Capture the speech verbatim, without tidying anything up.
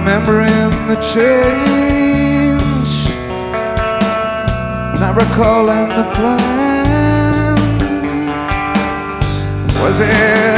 remembering the change, not recalling the plan. Was it